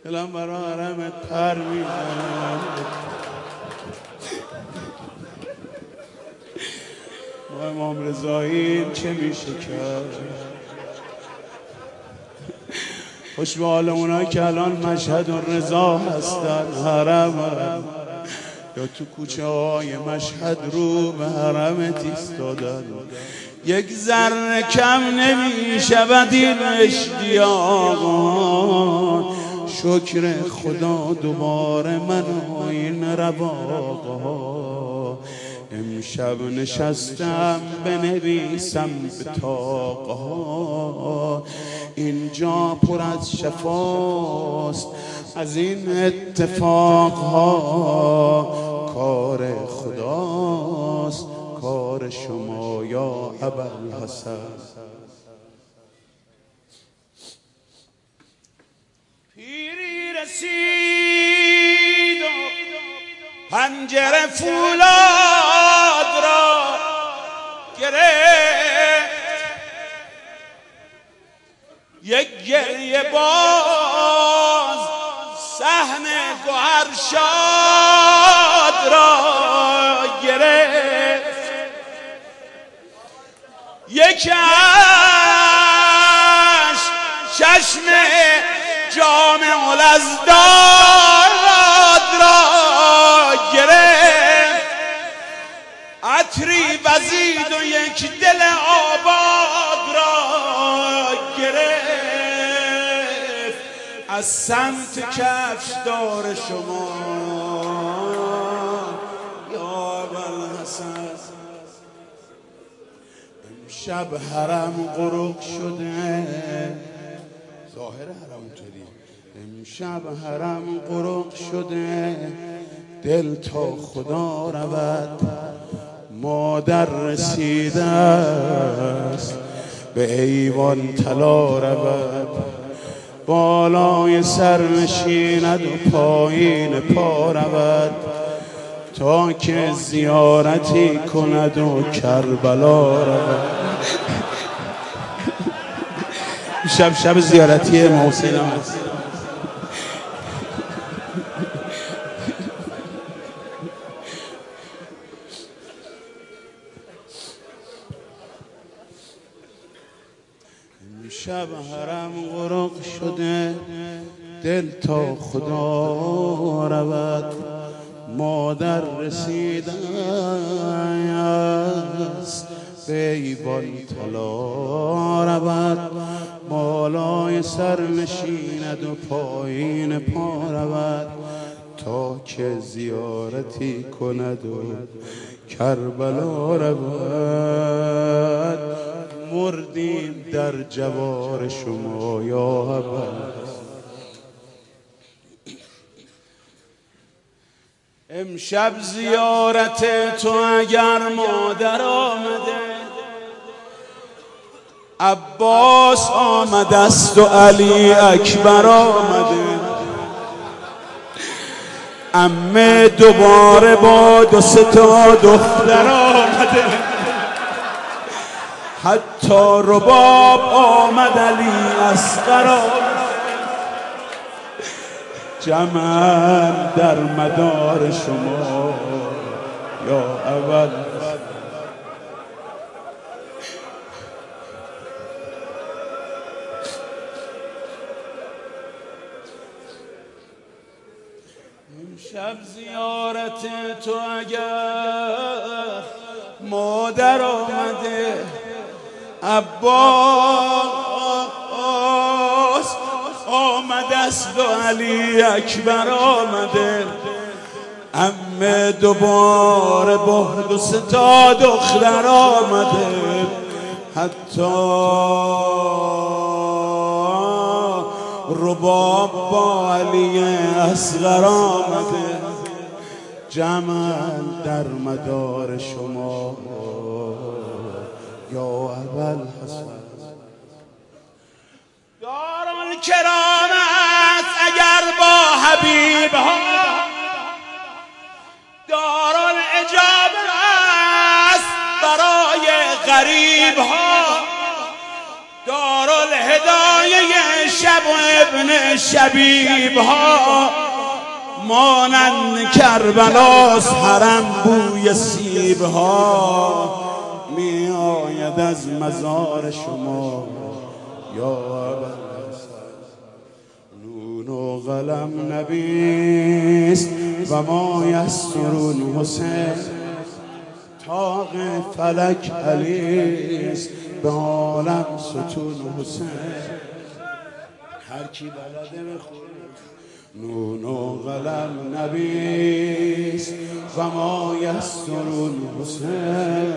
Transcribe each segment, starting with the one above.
دلم برا حرمت پر میزنه. ما امام رضاییم چه میشه کرد؟ خوش به حال اونایی که الان مشهد و رضا هستن، حرم یا تو کوچه های مشهد رو به حرمت ایستادن. یک ذره کم نمیشود این اشتیاقان. شکر خدا دوباره من و این رواقها. امشب نشستم بنویسم به طاقها. اینجا پر از شفاست از این اتفاقها. کار خداست کار شما یا ابوالحسن. پیری رسید و پنجره فولاد را گرفت. یک گریه باز صحن گوهرشاد را گرفت. یک چشم جامع الازداد را گرفت. عطری وزید و یک دل آباد را گرفت. از سمت کفشدار شما یا ابوالحسن. امشب حرم غرق شده، ظاهر حرم اونطوری. امشب حرم غرق شده، دل تا خدا رود. مادر رسیده است به ایوان طلا رود. بالای سر نشیند و پایین پا رود. تا که زیارتی کند و کربلا رود. شب زیارتی امام حسین است. شب حرم غرق شده، دل تا خدا رود. مادر رسیده است به ایوان طلا رود. بالای سر نشیند و پایین پا رود. تا که زیارتی کند و کربلا رود. مردیم در جوار شما یا ابوالحسن. امشب زیارت تو اگر مادر آمده، عباس آمده است و علی اکبر آمده. عمه دوباره با 2-3 تا دختر آمده. حتی رباب آمد علی اصغر آمد. جمع در مدار شما یا ابوالحسن. امشب زیارت تو اگر مادر آمده، عباس آمده است و علی اکبر آمده. عمه دوباره با 2-3 تا دختر آمده. حتی رباب با علی اصغر آمده. جمع در مدار شما یا ابوالحسن. دارالکرامت اگر با حبیب ها، دارالعجاب است برای غریب ها. دارالهدایه شب و ابن شبیب ها مانند کربلاس حرم بوی سیب ها می آید از مزار شما یا ابوالحسن. نون و قلم نویس و ما یسرون حسین، طاق فلک علیست به عالم ستون حسین. هر کی بلده بخونه نون و قلم نویس و ما یسرون حسین.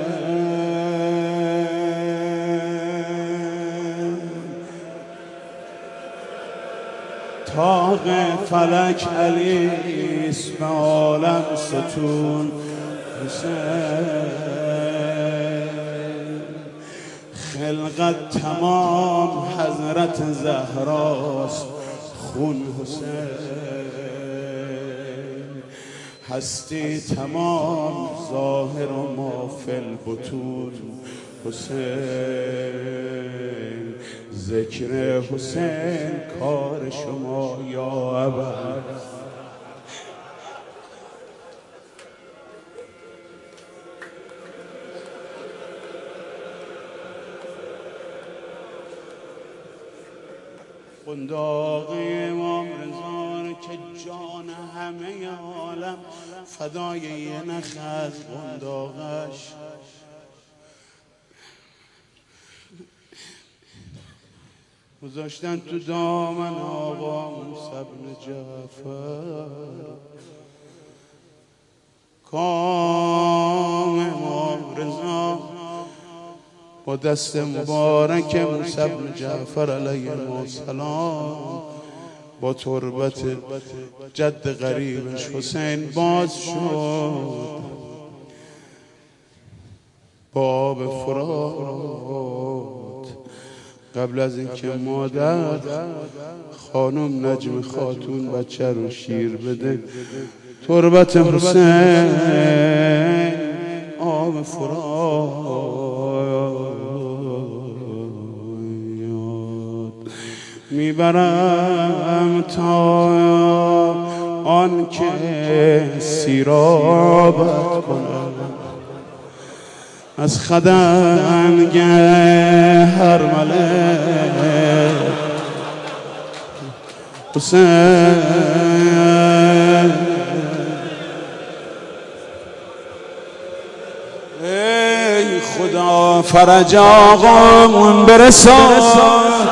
طاق فلک علیست به عالم ستون حسین. خلقت تمام حضرت زهراست خون حسین. هستی تمام ظاهر و ما فی البطون حسین. ذکر حسین کار شما یا ابوالحسن. قنداق امام رضا که جان همه عالم فدای یه نخ از قنداقش. گذاشتن تو دامن آقا موسی بن جعفر. کام امام رضا با دست مبارک موسی بن جعفر علیه السلام با تربت جد غریبش حسین باز شد. باب فرات قبل از اینکه مادر خانم نجم خاتون بچه رو شیر بده، تربت حسین آب فرات میبرم تا آن که سیرابت کنم از خدنگ هر ملک حسین. ای خدا فرج آقامون برسان.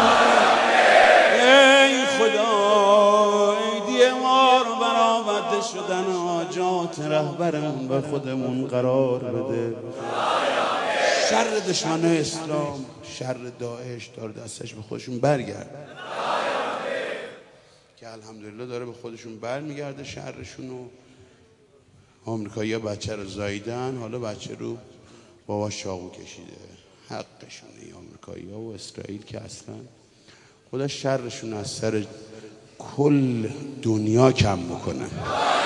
ای خدا ایدی ما رو برآورده شدن حاجات رهبرمون به خودمون قرار بده. شر دشمن اسلام، شر داعش داره دستش به خودشون برگرده که الحمدلله داره به خودشون برمیگرده شرشونو. آمریکایی‌ها بچه رو زاییدن، حالا بچه رو باباش چاقو کشیده. حقشونه آمریکایی‌ها و اسرائیل که اصلا خدا شرشون از سر کل دنیا کم بکنه.